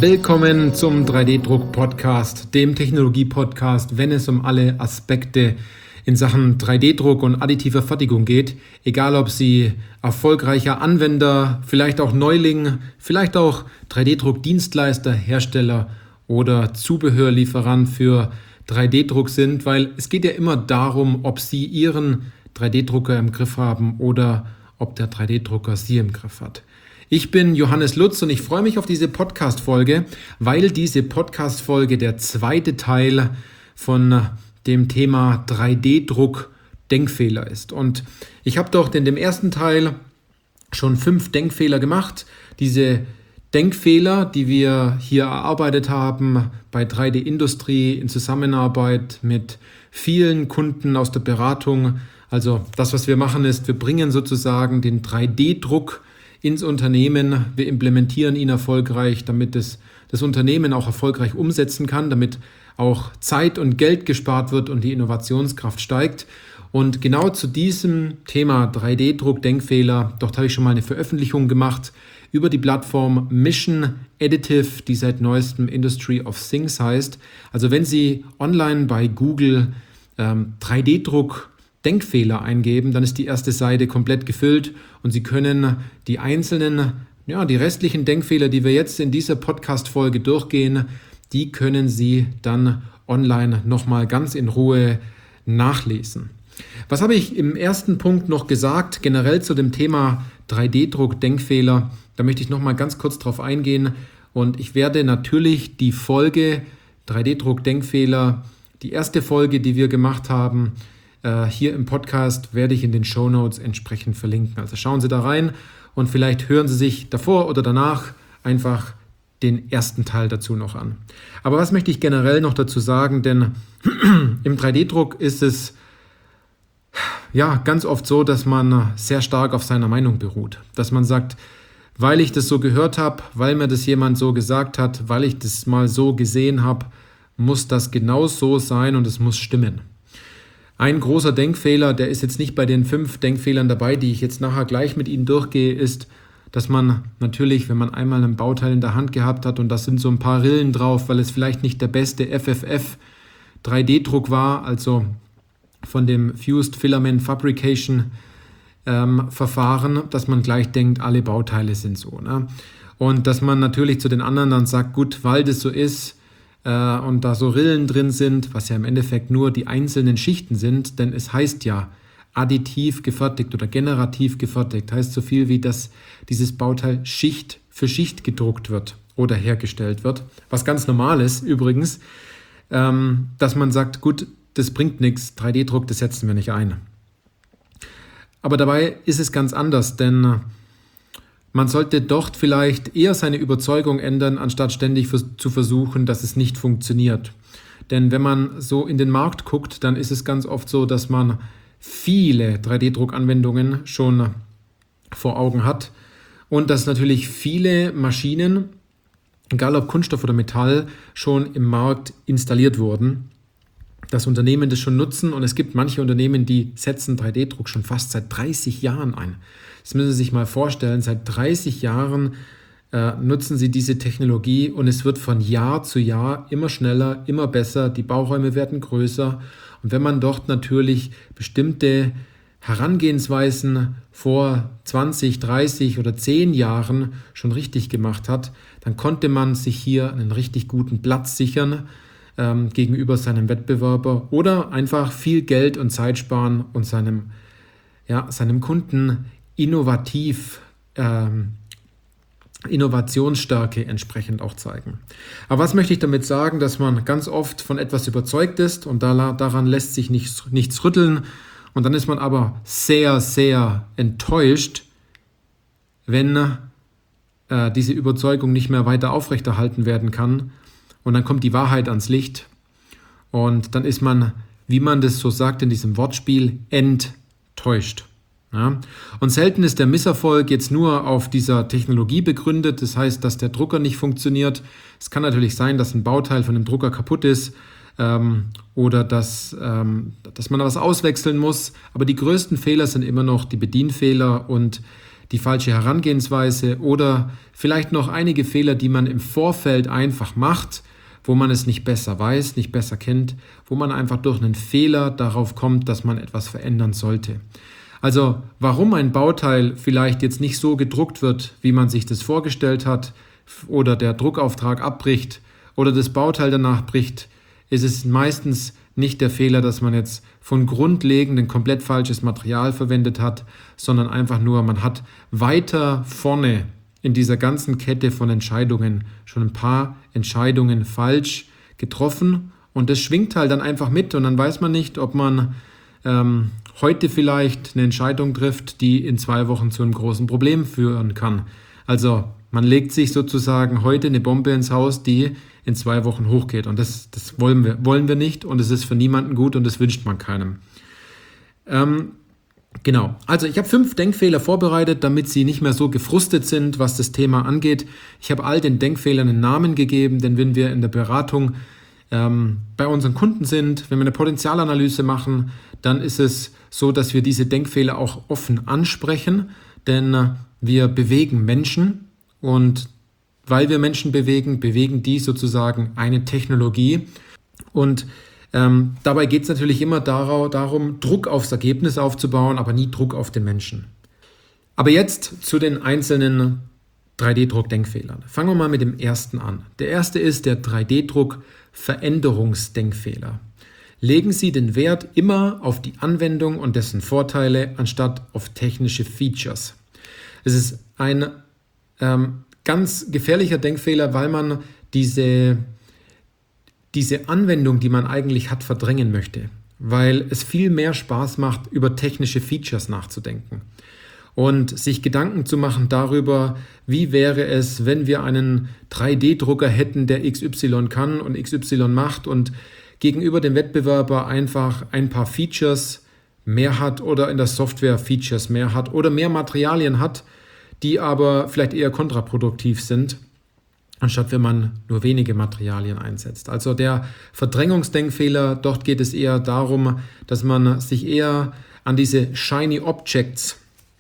Willkommen zum 3D-Druck-Podcast, dem Technologie-Podcast, wenn es um alle Aspekte in Sachen 3D-Druck und additiver Fertigung geht. Egal, ob Sie erfolgreicher Anwender, vielleicht auch Neuling, vielleicht auch 3D-Druck-Dienstleister, Hersteller oder Zubehörlieferant für 3D-Druck sind, weil es geht ja immer darum, ob Sie Ihren 3D-Drucker im Griff haben oder ob der 3D-Drucker Sie im Griff hat. Ich bin Johannes Lutz und ich freue mich auf diese Podcast-Folge, weil diese Podcast-Folge der zweite Teil von dem Thema 3D-Druck-Denkfehler ist. Und ich habe doch in dem ersten Teil schon 5 Denkfehler gemacht. Diese Denkfehler, die wir hier erarbeitet haben bei 3D-Industrie in Zusammenarbeit mit vielen Kunden aus der Beratung. Also das, was wir machen, ist, wir bringen sozusagen den 3D-Druck ins Unternehmen. Wir implementieren ihn erfolgreich, damit das Unternehmen auch erfolgreich umsetzen kann, damit auch Zeit und Geld gespart wird und die Innovationskraft steigt. Und genau zu diesem Thema 3D-Druck-Denkfehler, dort habe ich schon mal eine Veröffentlichung gemacht über die Plattform Mission Additive, die seit neuestem Industry of Things heißt. Also wenn Sie online bei Google 3D-Druck Denkfehler eingeben, dann ist die erste Seite komplett gefüllt und Sie können die einzelnen, die restlichen Denkfehler, die wir jetzt in dieser Podcast-Folge durchgehen, die können Sie dann online nochmal ganz in Ruhe nachlesen. Was habe ich im ersten Punkt noch gesagt, generell zu dem Thema 3D-Druck-Denkfehler? Da möchte ich nochmal ganz kurz drauf eingehen und ich werde natürlich die Folge 3D-Druck-Denkfehler, die erste Folge, die wir gemacht haben, hier im Podcast werde ich in den Shownotes entsprechend verlinken. Also schauen Sie da rein und vielleicht hören Sie sich davor oder danach einfach den ersten Teil dazu noch an. Aber was möchte ich generell noch dazu sagen? Denn im 3D-Druck ist es ganz oft so, dass man sehr stark auf seiner Meinung beruht. Dass man sagt, weil ich das so gehört habe, weil mir das jemand so gesagt hat, weil ich das mal so gesehen habe, muss das genau so sein und es muss stimmen. Ein großer Denkfehler, der ist jetzt nicht bei den 5 Denkfehlern dabei, die ich jetzt nachher gleich mit Ihnen durchgehe, ist, dass man natürlich, wenn man einmal ein Bauteil in der Hand gehabt hat und da sind so ein paar Rillen drauf, weil es vielleicht nicht der beste FFF 3D-Druck war, also von dem Fused Filament Fabrication Verfahren, dass man gleich denkt, alle Bauteile sind so. Ne? Und dass man natürlich zu den anderen dann sagt, gut, weil das so ist, und da so Rillen drin sind, was ja im Endeffekt nur die einzelnen Schichten sind, denn es heißt ja additiv gefertigt oder generativ gefertigt, heißt so viel wie, dass dieses Bauteil Schicht für Schicht gedruckt wird oder hergestellt wird, was ganz normal ist übrigens, dass man sagt, gut, das bringt nichts, 3D-Druck, das setzen wir nicht ein. Aber dabei ist es ganz anders, denn man sollte dort vielleicht eher seine Überzeugung ändern, anstatt ständig zu versuchen, dass es nicht funktioniert. Denn wenn man so in den Markt guckt, dann ist es ganz oft so, dass man viele 3D-Druckanwendungen schon vor Augen hat und dass natürlich viele Maschinen, egal ob Kunststoff oder Metall, schon im Markt installiert wurden. Dass Unternehmen das schon nutzen und es gibt manche Unternehmen, die setzen 3D-Druck schon fast seit 30 Jahren ein. Das müssen Sie sich mal vorstellen, seit 30 Jahren nutzen sie diese Technologie und es wird von Jahr zu Jahr immer schneller, immer besser, die Bauräume werden größer und wenn man dort natürlich bestimmte Herangehensweisen vor 20, 30 oder 10 Jahren schon richtig gemacht hat, dann konnte man sich hier einen richtig guten Platz sichern gegenüber seinem Wettbewerber oder einfach viel Geld und Zeit sparen und seinem Kunden Innovationsstärke entsprechend auch zeigen. Aber was möchte ich damit sagen? Dass man ganz oft von etwas überzeugt ist und daran lässt sich nichts rütteln und dann ist man aber sehr, sehr enttäuscht, wenn diese Überzeugung nicht mehr weiter aufrechterhalten werden kann und dann kommt die Wahrheit ans Licht und dann ist man, wie man das so sagt in diesem Wortspiel, enttäuscht. Ja. Und selten ist der Misserfolg jetzt nur auf dieser Technologie begründet, das heißt, dass der Drucker nicht funktioniert. Es kann natürlich sein, dass ein Bauteil von dem Drucker kaputt ist oder dass man was auswechseln muss, aber die größten Fehler sind immer noch die Bedienfehler und die falsche Herangehensweise oder vielleicht noch einige Fehler, die man im Vorfeld einfach macht, wo man es nicht besser weiß, nicht besser kennt, wo man einfach durch einen Fehler darauf kommt, dass man etwas verändern sollte. Also warum ein Bauteil vielleicht jetzt nicht so gedruckt wird, wie man sich das vorgestellt hat, oder der Druckauftrag abbricht oder das Bauteil danach bricht, ist es meistens nicht der Fehler, dass man jetzt von grundlegend ein komplett falsches Material verwendet hat, sondern einfach nur, man hat weiter vorne in dieser ganzen Kette von Entscheidungen schon ein paar Entscheidungen falsch getroffen und das schwingt halt dann einfach mit und dann weiß man nicht, ob man heute vielleicht eine Entscheidung trifft, die in 2 Wochen zu einem großen Problem führen kann. Also man legt sich sozusagen heute eine Bombe ins Haus, die in 2 Wochen hochgeht und das wollen wir nicht und es ist für niemanden gut und das wünscht man keinem. Genau, also ich habe 5 Denkfehler vorbereitet, damit Sie nicht mehr so gefrustet sind, was das Thema angeht. Ich habe all den Denkfehlern einen Namen gegeben, denn wenn wir in der Beratung bei unseren Kunden sind, wenn wir eine Potenzialanalyse machen, dann ist es so, dass wir diese Denkfehler auch offen ansprechen, denn wir bewegen Menschen und weil wir Menschen bewegen die sozusagen eine Technologie und dabei geht es natürlich immer darum, Druck aufs Ergebnis aufzubauen, aber nie Druck auf den Menschen. Aber jetzt zu den einzelnen 3D-Druck-Denkfehlern. Fangen wir mal mit dem ersten an. Der erste ist der 3D-Druck-Veränderungsdenkfehler. Legen Sie den Wert immer auf die Anwendung und dessen Vorteile, anstatt auf technische Features. Es ist ein ganz gefährlicher Denkfehler, weil man diese Anwendung, die man eigentlich hat, verdrängen möchte, weil es viel mehr Spaß macht, über technische Features nachzudenken und sich Gedanken zu machen darüber, wie wäre es, wenn wir einen 3D-Drucker hätten, der XY kann und XY macht und gegenüber dem Wettbewerber einfach ein paar Features mehr hat oder in der Software Features mehr hat oder mehr Materialien hat, die aber vielleicht eher kontraproduktiv sind, anstatt wenn man nur wenige Materialien einsetzt. Also der Verdrängungsdenkfehler, dort geht es eher darum, dass man sich eher an diese Shiny Objects,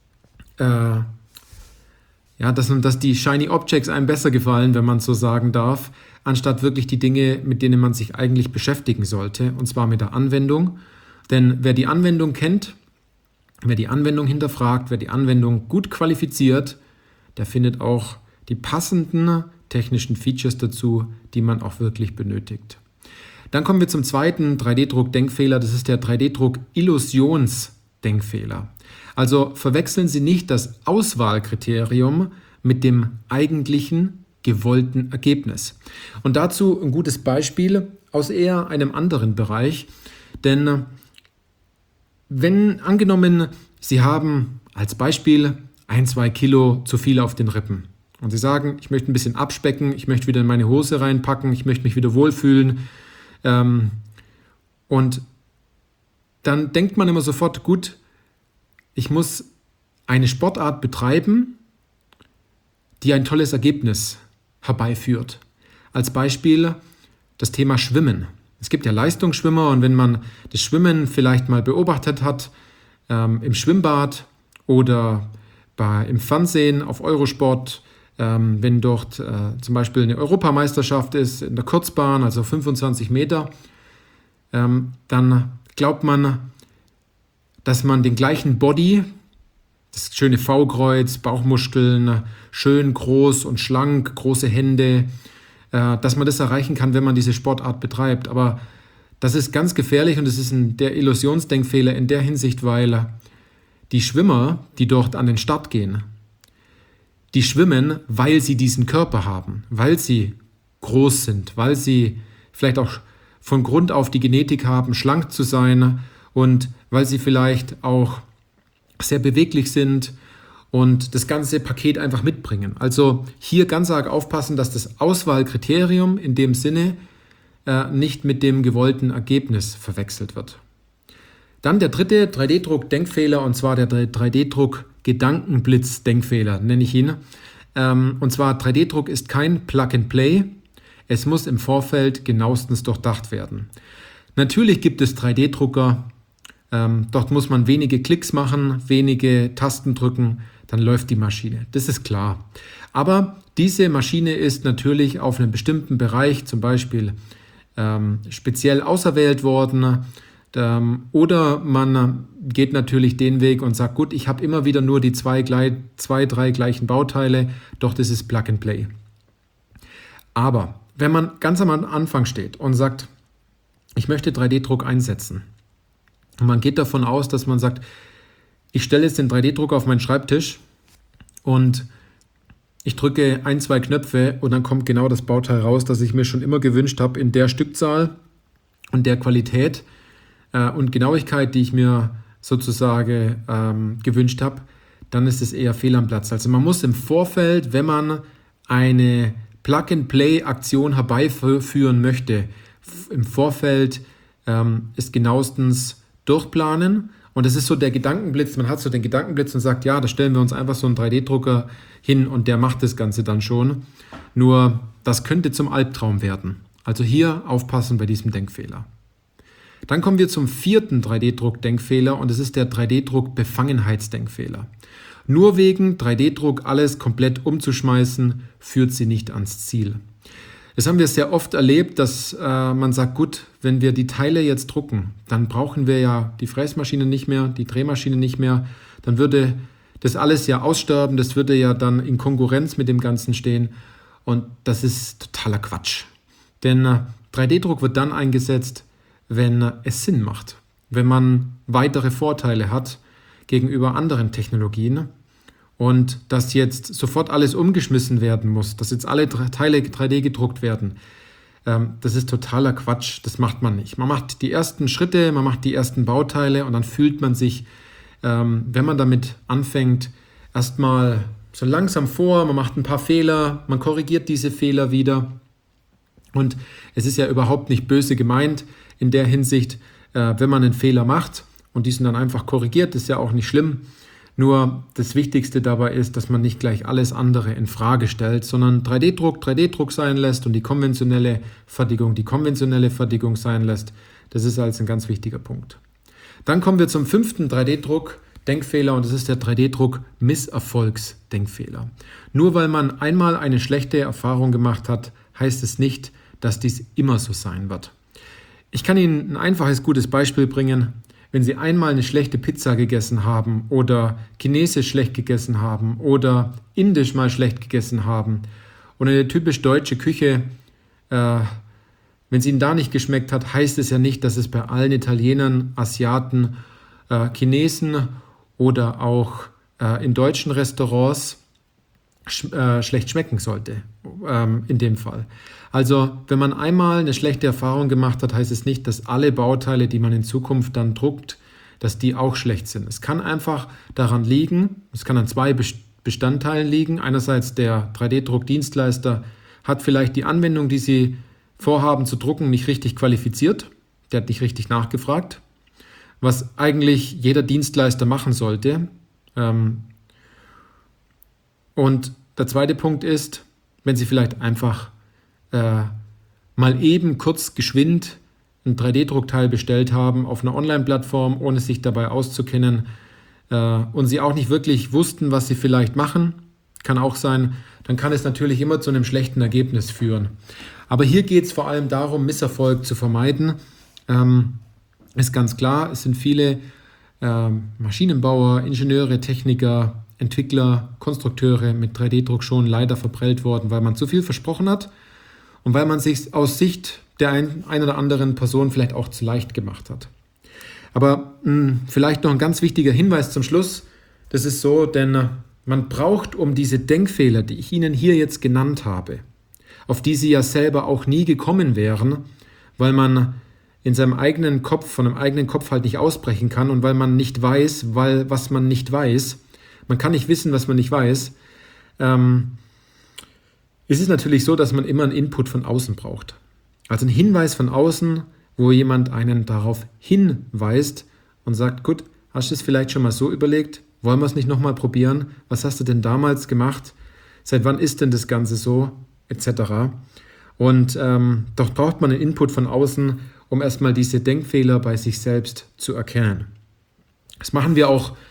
dass die Shiny Objects einem besser gefallen, wenn man so sagen darf, anstatt wirklich die Dinge, mit denen man sich eigentlich beschäftigen sollte, und zwar mit der Anwendung. Denn wer die Anwendung kennt, wer die Anwendung hinterfragt, wer die Anwendung gut qualifiziert, der findet auch die passenden technischen Features dazu, die man auch wirklich benötigt. Dann kommen wir zum zweiten 3D-Druck-Denkfehler, das ist der 3D-Druck-Illusions-Denkfehler. Also verwechseln Sie nicht das Auswahlkriterium mit dem eigentlichen gewollten Ergebnis. Und dazu ein gutes Beispiel aus eher einem anderen Bereich, denn wenn angenommen, Sie haben als Beispiel 1-2 Kilo zu viel auf den Rippen und Sie sagen, ich möchte ein bisschen abspecken, ich möchte wieder in meine Hose reinpacken, ich möchte mich wieder wohlfühlen und dann denkt man immer sofort, gut, ich muss eine Sportart betreiben, die ein tolles Ergebnis herbeiführt. Als Beispiel das Thema Schwimmen. Es gibt ja Leistungsschwimmer und wenn man das Schwimmen vielleicht mal beobachtet hat, im Schwimmbad oder im Fernsehen auf Eurosport, wenn dort zum Beispiel eine Europameisterschaft ist in der Kurzbahn, also 25 Meter, dann glaubt man, dass man den gleichen Body, das schöne V-Kreuz, Bauchmuskeln, schön groß und schlank, große Hände, dass man das erreichen kann, wenn man diese Sportart betreibt. Aber das ist ganz gefährlich und das ist der Illusionsdenkfehler in der Hinsicht, weil die Schwimmer, die dort an den Start gehen, die schwimmen, weil sie diesen Körper haben, weil sie groß sind, weil sie vielleicht auch von Grund auf die Genetik haben, schlank zu sein und weil sie vielleicht auch sehr beweglich sind und das ganze Paket einfach mitbringen. Also hier ganz arg aufpassen, dass das Auswahlkriterium in dem Sinne nicht mit dem gewollten Ergebnis verwechselt wird. Dann der dritte 3D-Druck-Denkfehler und zwar der 3D-Druck-Gedankenblitz-Denkfehler, nenne ich ihn. Und zwar 3D-Druck ist kein Plug-and-Play, es muss im Vorfeld genauestens durchdacht werden. Natürlich gibt es 3D-Drucker, dort muss man wenige Klicks machen, wenige Tasten drücken, dann läuft die Maschine. Das ist klar. Aber diese Maschine ist natürlich auf einem bestimmten Bereich, zum Beispiel speziell auserwählt worden, oder man geht natürlich den Weg und sagt, gut, ich habe immer wieder nur die drei gleichen Bauteile, doch das ist Plug and Play. Aber wenn man ganz am Anfang steht und sagt, ich möchte 3D-Druck einsetzen, und man geht davon aus, dass man sagt, ich stelle jetzt den 3D-Drucker auf meinen Schreibtisch und ich drücke 1, 2 Knöpfe und dann kommt genau das Bauteil raus, das ich mir schon immer gewünscht habe, in der Stückzahl und der Qualität und Genauigkeit, die ich mir sozusagen gewünscht habe, dann ist es eher fehl am Platz. Also man muss im Vorfeld, wenn man eine Plug-and-Play-Aktion herbeiführen möchte, im Vorfeld ist genauestens durchplanen. Und das ist so der Gedankenblitz, man hat so den Gedankenblitz und sagt, ja, da stellen wir uns einfach so einen 3D-Drucker hin und der macht das Ganze dann schon. Nur das könnte zum Albtraum werden. Also hier aufpassen bei diesem Denkfehler. Dann kommen wir zum 4. 3D-Druck-Denkfehler und das ist der 3D-Druck-Befangenheitsdenkfehler. Nur wegen 3D-Druck alles komplett umzuschmeißen, führt sie nicht ans Ziel. Das haben wir sehr oft erlebt, dass man sagt, gut, wenn wir die Teile jetzt drucken, dann brauchen wir ja die Fräsmaschine nicht mehr, die Drehmaschine nicht mehr, dann würde das alles ja aussterben, das würde ja dann in Konkurrenz mit dem Ganzen stehen und das ist totaler Quatsch. Denn 3D-Druck wird dann eingesetzt, wenn es Sinn macht, wenn man weitere Vorteile hat gegenüber anderen Technologien. Und dass jetzt sofort alles umgeschmissen werden muss, dass jetzt alle Teile 3D gedruckt werden, das ist totaler Quatsch, das macht man nicht. Man macht die ersten Schritte, man macht die ersten Bauteile und dann fühlt man sich, wenn man damit anfängt, erstmal so langsam vor, man macht ein paar Fehler, man korrigiert diese Fehler wieder. Und es ist ja überhaupt nicht böse gemeint in der Hinsicht, wenn man einen Fehler macht und diesen dann einfach korrigiert, ist ja auch nicht schlimm. Nur das Wichtigste dabei ist, dass man nicht gleich alles andere in Frage stellt, sondern 3D-Druck sein lässt und die konventionelle Fertigung sein lässt. Das ist also ein ganz wichtiger Punkt. Dann kommen wir zum 5. 3D-Druck-Denkfehler und das ist der 3D-Druck-Misserfolgsdenkfehler. Nur weil man einmal eine schlechte Erfahrung gemacht hat, heißt es nicht, dass dies immer so sein wird. Ich kann Ihnen ein einfaches, gutes Beispiel bringen. Wenn Sie einmal eine schlechte Pizza gegessen haben oder chinesisch schlecht gegessen haben oder indisch mal schlecht gegessen haben und eine typisch deutsche Küche, wenn es Ihnen da nicht geschmeckt hat, heißt es ja nicht, dass es bei allen Italienern, Asiaten, Chinesen oder auch in deutschen Restaurants schlecht schmecken sollte, in dem Fall. Also, wenn man einmal eine schlechte Erfahrung gemacht hat, heißt es nicht, dass alle Bauteile, die man in Zukunft dann druckt, dass die auch schlecht sind. Es kann einfach daran liegen, es kann an 2 Bestandteilen liegen. Einerseits der 3D-Druck-Dienstleister hat vielleicht die Anwendung, die Sie vorhaben zu drucken, nicht richtig qualifiziert. Der hat nicht richtig nachgefragt, was eigentlich jeder Dienstleister machen sollte. Und der zweite Punkt ist, wenn Sie vielleicht einfach mal eben kurz geschwind ein 3D-Druckteil bestellt haben auf einer Online-Plattform, ohne sich dabei auszukennen und Sie auch nicht wirklich wussten, was Sie vielleicht machen, kann auch sein, dann kann es natürlich immer zu einem schlechten Ergebnis führen. Aber hier geht es vor allem darum, Misserfolg zu vermeiden. Ist ganz klar, es sind viele Maschinenbauer, Ingenieure, Techniker, Entwickler, Konstrukteure mit 3D-Druck schon leider verprellt worden, weil man zu viel versprochen hat und weil man sich aus Sicht der ein oder anderen Person vielleicht auch zu leicht gemacht hat. Aber vielleicht noch ein ganz wichtiger Hinweis zum Schluss. Das ist so, denn man braucht, um diese Denkfehler, die ich Ihnen hier jetzt genannt habe, auf die Sie ja selber auch nie gekommen wären, weil man in seinem eigenen Kopf, von einem eigenen Kopf halt nicht ausbrechen kann und weil man nicht weiß, was man nicht weiß. Man kann nicht wissen, was man nicht weiß. Es ist natürlich so, dass man immer einen Input von außen braucht. Also einen Hinweis von außen, wo jemand einen darauf hinweist und sagt, gut, hast du es vielleicht schon mal so überlegt? Wollen wir es nicht nochmal probieren? Was hast du denn damals gemacht? Seit wann ist denn das Ganze so? Etc. Und doch braucht man einen Input von außen, um erstmal diese Denkfehler bei sich selbst zu erkennen. Das machen wir auch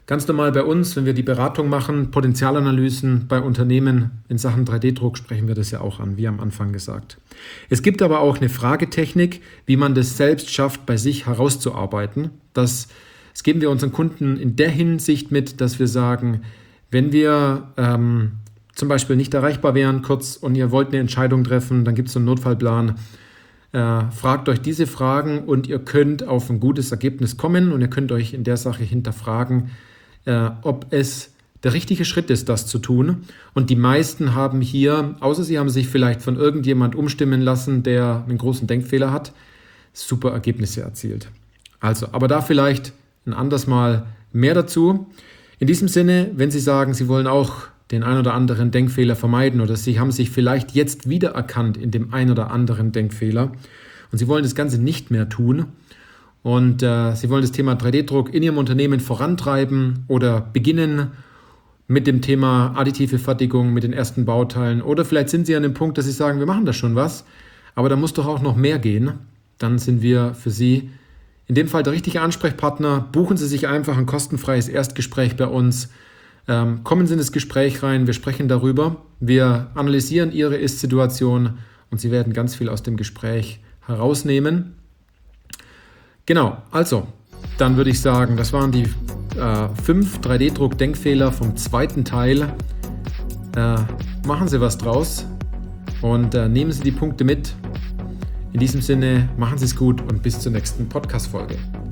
Ganz normal bei uns, wenn wir die Beratung machen, Potenzialanalysen bei Unternehmen in Sachen 3D-Druck, sprechen wir das ja auch an, wie am Anfang gesagt. Es gibt aber auch eine Fragetechnik, wie man das selbst schafft, bei sich herauszuarbeiten. Das geben wir unseren Kunden in der Hinsicht mit, dass wir sagen, wenn wir zum Beispiel nicht erreichbar wären kurz und ihr wollt eine Entscheidung treffen, dann gibt es so einen Notfallplan. Fragt euch diese Fragen und ihr könnt auf ein gutes Ergebnis kommen und ihr könnt euch in der Sache hinterfragen, ob es der richtige Schritt ist, das zu tun. Und die meisten haben hier, außer sie haben sich vielleicht von irgendjemand umstimmen lassen, der einen großen Denkfehler hat, super Ergebnisse erzielt. Also, aber da vielleicht ein anderes Mal mehr dazu. In diesem Sinne, wenn Sie sagen, Sie wollen auch den ein oder anderen Denkfehler vermeiden oder Sie haben sich vielleicht jetzt wiedererkannt in dem ein oder anderen Denkfehler und Sie wollen das Ganze nicht mehr tun und Sie wollen das Thema 3D-Druck in Ihrem Unternehmen vorantreiben oder beginnen mit dem Thema additive Fertigung, mit den ersten Bauteilen oder vielleicht sind Sie an dem Punkt, dass Sie sagen, wir machen da schon was, aber da muss doch auch noch mehr gehen, dann sind wir für Sie in dem Fall der richtige Ansprechpartner. Buchen Sie sich einfach ein kostenfreies Erstgespräch bei uns. Kommen Sie in das Gespräch rein, wir sprechen darüber, wir analysieren Ihre Ist-Situation und Sie werden ganz viel aus dem Gespräch herausnehmen. Genau, also, dann würde ich sagen, das waren die 5 3D-Druck-Denkfehler vom zweiten Teil. Machen Sie was draus und nehmen Sie die Punkte mit. In diesem Sinne, machen Sie es gut und bis zur nächsten Podcast-Folge.